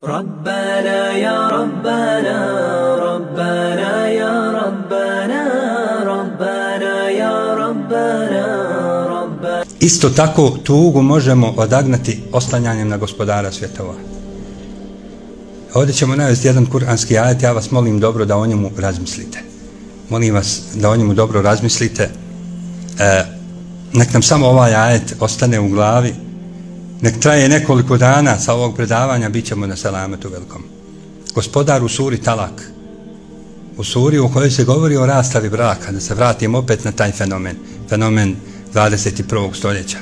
ربنا يا ربنا ربنا يا ربنا ربنا يا ربنا ربنا. Isto tako tugu možemo odagnati oslanjanjem na Gospodara svjetova. Ovdje ćemo navesti jedan kuranski ajet, ja vas molim dobro da o njemu razmislite. Molim vas da o njemu dobro razmislite. Nek nam samo ovaj ajet ostane u glavi. Nek traje nekoliko dana sa ovog predavanja, bit ćemo na selametu velikom. Gospodar u suri Talak, u suri u kojoj se govori o rastavi braka, da se vratim opet na taj fenomen 21. stoljeća.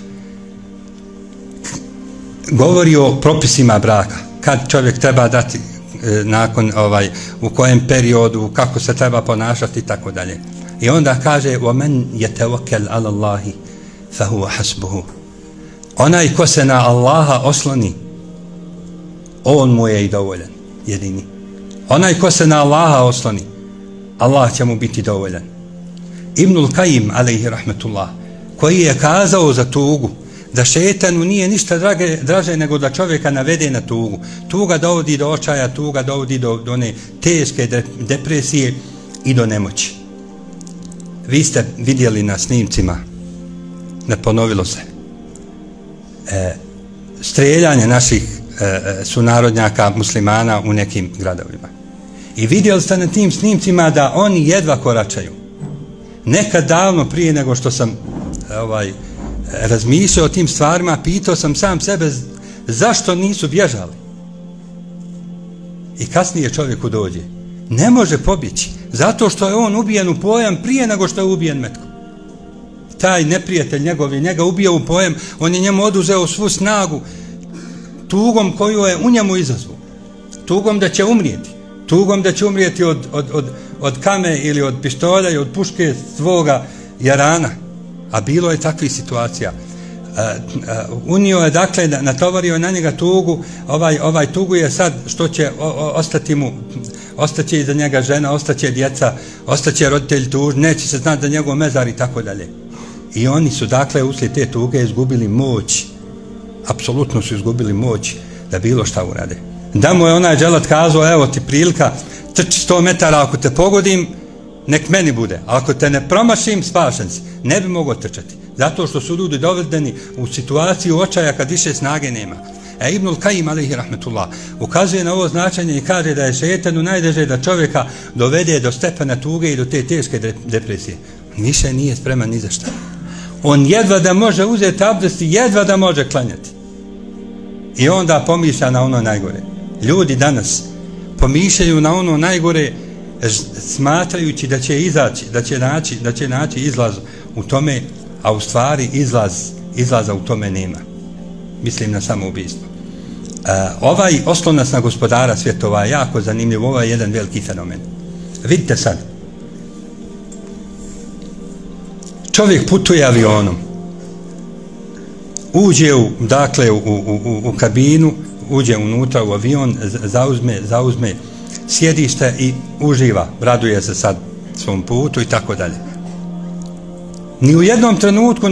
Govori o propisima braka, kad čovjek treba dati nakon u kojem periodu, kako se treba ponašati i tako dalje. I onda kaže: وَمَنْ يَتَوَكَّلْ عَلَى اللَّهِ فَهُوَ حَسْبُهُ. Onaj ko se na Allaha osloni, on mu je i dovoljan, jedini. Onaj ko se na Allaha osloni, Allah će mu biti dovoljan. Ibnul Kajim, alejhi rahmetullah, koji je kazao za tugu da šetanu nije ništa draže nego da čovjeka navede na tugu. Tuga dovodi do očaja, tuga dovodi do one teške depresije i do nemoći. Vi ste vidjeli na snimcima, ne ponovilo se, streljanje naših sunarodnjaka muslimana u nekim gradovima. I vidjeli ste na tim snimcima da oni jedva koračaju. Nekad davno prije nego što sam razmišljao o tim stvarima, pitao sam sam sebe zašto nisu bježali. I kasnije čovjeku dođe, ne može pobjeći, zato što je on ubijen u pojam prije nego što je ubijen metkom. Taj neprijatelj njega ubio u pojam, on je njemu oduzeo svu snagu tugom koju je u njemu izazvao. Tugom da će umrijeti. Tugom da će umrijeti od kame ili od pištolja i od puške svoga jarana. A bilo je takvih situacija. Unio je, dakle, natovario na njega tugu. Ovaj tugu je sad što će ostati mu, ostaće iza njega žena, ostaće djeca, ostaće roditelji tužni, neće se znati za njegov mezar i tako dalje. I oni su, dakle, uslijed te tuge izgubili moć. Apsolutno su izgubili moć da bilo šta urade. Da mu je onaj dželat kazao: evo ti prilika, trči 100 metara, ako te pogodim, nek meni bude. A ako te ne promašim, spašen si. Ne bi mogao trčati. Zato što su ljudi dovedeni u situaciju očaja kad više snage nema. Ibnul Kajim, alejhi rahmetullah, ukazuje na ovo značenje i kaže da je šejtanu najteže da čovjeka dovede do stepena tuge i do te teške depresije. Više nije spreman ni za šta. On jedva da može uzeti abdest i jedva da može klanjati. I onda pomišlja na ono najgore. Ljudi danas pomišljaju na ono najgore, smatrajući da će izaći, da će naći izlaz u tome, a u stvari izlaza u tome nema. Mislim na samoubistvo. Ovaj oslonac na Gospodara svjetova je jako zanimljiv. Ovo je jedan veliki fenomen. Vidite sad, čovjek putuje avionom, uđe u kabinu, uđe unutra u avion, zauzme sjedište i uživa, raduje se sad svom putu i tako dalje. Ni u jednom trenutku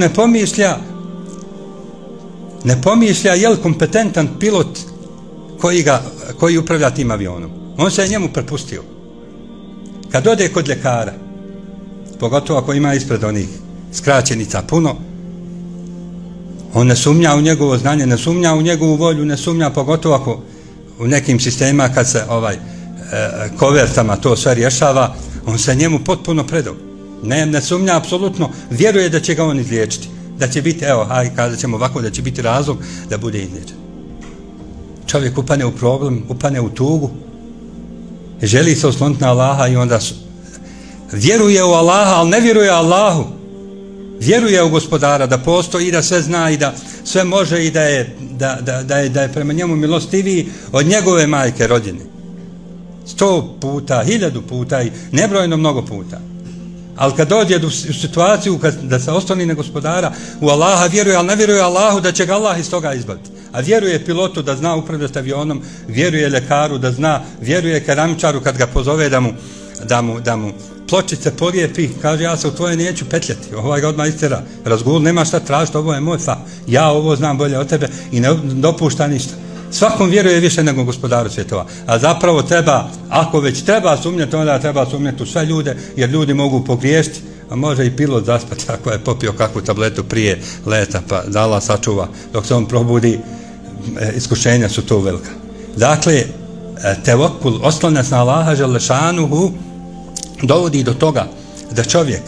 ne pomišlja je li kompetentan pilot koji upravlja tim avionom. On se je njemu prepustio. Kad ode kod ljekara, pogotovo ako ima ispred onih skraćenica puno, on ne sumnja u njegovo znanje, ne sumnja u njegovu volju, ne sumnja, pogotovo ako u nekim sistemima kad se kovertama to sve rješava, on se njemu potpuno predao. Ne sumnja apsolutno, vjeruje da će ga on izliječiti, da će biti, kazat ćemo ovako, da će biti razlog da bude izliječen. Čovjek upane u problem, upane u tugu, želi se osloniti na Allaha i onda vjeruje u Allaha, ali ne vjeruje Allahu. Vjeruje u Gospodara, da postoji i da sve zna i da sve može i da je prema njemu milostiviji od njegove majke rođene. 100 puta, 1000 puta i nebrojno mnogo puta. Ali kad dođe u situaciju da se osloni na Gospodara, u Allaha vjeruje, ali ne vjeruje Allahu da će ga Allah iz toga izbaviti. A vjeruje pilotu da zna upravljati avionom, vjeruje ljekaru da zna, vjeruje keramičaru kad ga pozove da mu pločice polijepi, kaže: ja se u tvoje neću petljati. Ovaj ga odmah istjera. Razgul, nema šta tražiti, ovo je moj fa. Ja ovo znam bolje od tebe i ne dopušta ništa. Svakom vjeruje više nego gospodaru svjetova. A zapravo treba, ako već treba sumnjati, onda treba sumnjati u sve ljude, jer ljudi mogu pogriješiti, a može i pilot zaspati ako je popio kakvu tabletu prije leta, pa da Allah sačuva. Dok se on probudi, iskušenja su to velika. Dakle, tevakul, oslonac na Allaha dželešanuhu, dovodi do toga da čovjek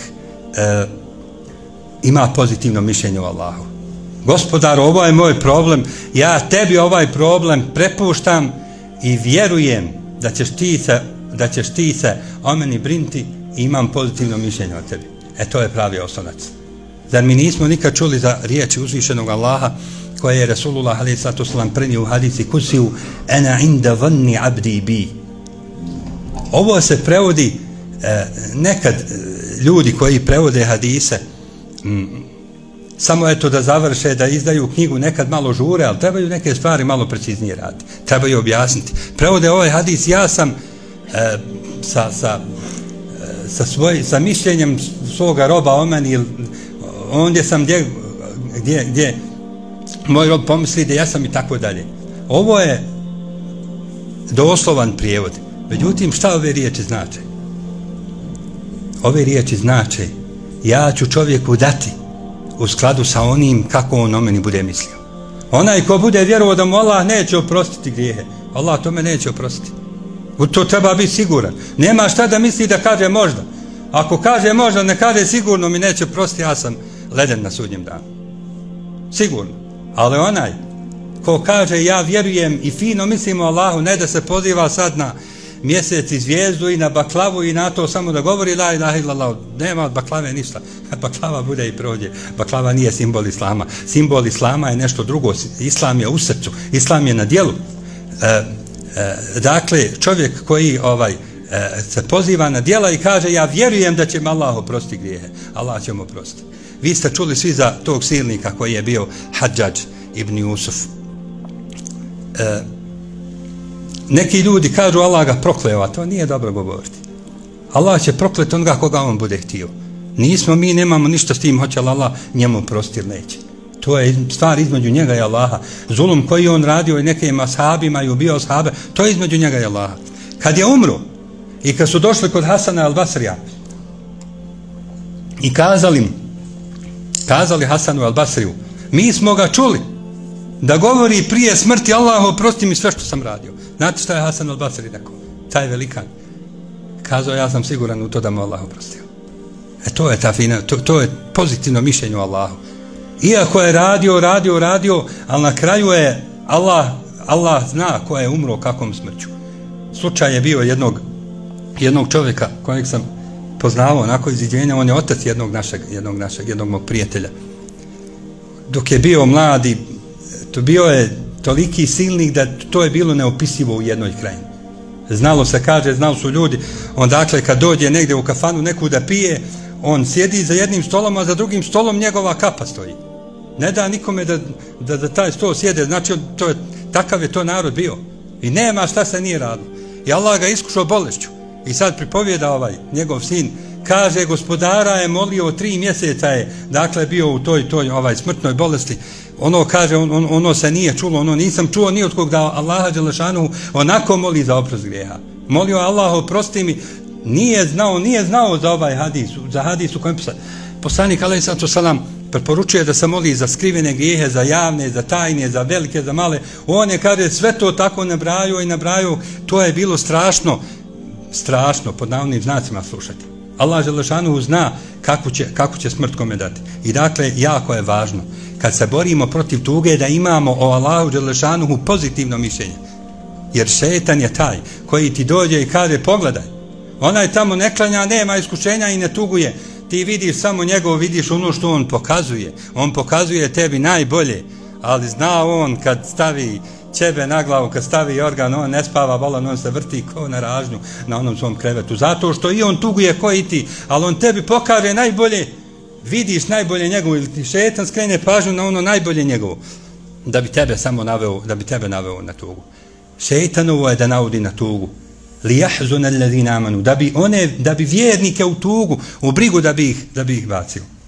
ima pozitivno mišljenje o Allahu. Gospodar, ovo je moj problem, ja tebi ovaj problem prepuštam i vjerujem da ćeš ti se o meni brinuti i imam pozitivno mišljenje o tebi. To je pravi oslonac. Zar mi nismo nikad čuli za riječi uzvišenog Allaha koje je Rasulullah a.s. prenio u hadisi Kusiju, ena inda vanni abdi bi. Ovo se prevodi, nekad ljudi koji prevode hadise samo eto da završe, da izdaju knjigu, nekad malo žure, ali trebaju neke stvari malo preciznije raditi, trebaju objasniti. Prevode ovaj hadis, ja sam sa mišljenjem svoga roba o meni, ondje sam gdje moj rob pomisli da ja sam i tako dalje. Ovo je doslovan prijevod. Međutim, šta ove riječi znače? Ove riječi znače, ja ću čovjeku dati u skladu sa onim kako on o meni bude mislio. Onaj ko bude vjerovao da mu Allah neće oprostiti grijehe, Allah tome neće oprostiti. U to treba biti siguran. Nema šta da misli da kaže možda. Ako kaže možda, ne kaže sigurno mi neće oprostiti, ja sam leden na sudnjem danu. Sigurno. Ali onaj ko kaže ja vjerujem i fino mislim o Allahu, ne da se poziva sad na mjesec i zvijezdu i na baklavu i na to samo da govori la ilaha illallah, nema od baklave ništa. Baklava bude i prođe. Baklava nije simbol islama. Simbol islama je nešto drugo. Islam je u srcu, islam je na djelu. Dakle, čovjek koji se poziva na djela i kaže ja vjerujem da će mi Allah oprostiti grijehe, Allah će mu oprostiti. Vi ste čuli svi za tog silnika koji je bio Hadžadž ibn Jusuf. Neki ljudi kažu Allah ga prokleo, a to nije dobro govoriti. Allah će prokleti onoga koga on bude htio. Nismo mi, nemamo ništa s tim, hoće li Allah njemu oprostiti ili neće. To je stvar između njega i Allaha. Zulum koji on radio i nekim ashabima i ubio ashabe, to je između njega i Allaha. Kad je umro i kad su došli kod Hasana al-Basrija i kazali Hasanu al-Basriju, mi smo ga čuli da govori prije smrti Allah oprosti mi sve što sam radio. Znate šta je Hasan al-Basri rekao? Taj velikan. Kazao ja sam siguran u to da mu Allah oprostio. To je ta fina, to je pozitivno mišljenje o Allahu. Iako je radio, ali na kraju je Allah zna ko je umro kakvom smrću. Slučaj je bio jednog čovjeka kojeg sam poznavao onako iz iđenja, on je otac jednog mog prijatelja. Dok je bio mladi, to bio je toliki silnik da to je bilo neopisivo u jednoj krajini. Znalo se, kaže, znali su ljudi, on dakle kad dođe negdje u kafanu neku da pije, on sjedi za jednim stolom, a za drugim stolom njegova kapa stoji. Ne da nikome da taj stol sjede, znači takav je to narod bio. I nema šta se nije radilo. I Allah ga iskušao bolešću. I sad pripovijeda njegov sin, kaže, gospodara je molio 3 mjeseca je, dakle bio u toj smrtnoj bolesti. Ono kaže, ono se nije čulo, ono nisam čuo ni od kog da Allaha dželešanu onako moli za oprost grijeha. Molio Allah oprosti mi, nije znao za ovaj hadis, za hadis u kojem poslanik alejhi selam preporučuje da se moli za skrivene grijehe, za javne, za tajne, za velike, za male. On je, kaže, sve to tako nabrajao, to je bilo strašno, pod navodnim znacima slušati. Allah dželešanu zna kako će smrt kome dati. I dakle, jako je važno, kad se borimo protiv tuge, da imamo o Allahu dželešanu pozitivno mišljenje. Jer šejtan je taj koji ti dođe i kaže, pogledaj, onaj tamo ne klanja, nema iskušenja i ne tuguje. Ti vidiš samo njegov, vidiš ono što on pokazuje. On pokazuje tebi najbolje, ali zna on kad stavi ćebe na glavu, kad stavi organ, on ne spava bolan, on se vrti ko na ražnju na onom svom krevetu. Zato što i on tuguje ko i ti, ali on tebi pokaže najbolje, vidiš najbolje njegovo, ili ti šetan skrene pažnju na ono najbolje njegovo, da bi tebe samo naveo na tugu. Šetanovo je da navodi na tugu. Lijahzuna alladhina amanu, da bi vjernike u tugu, u brigu da bi ih bacio.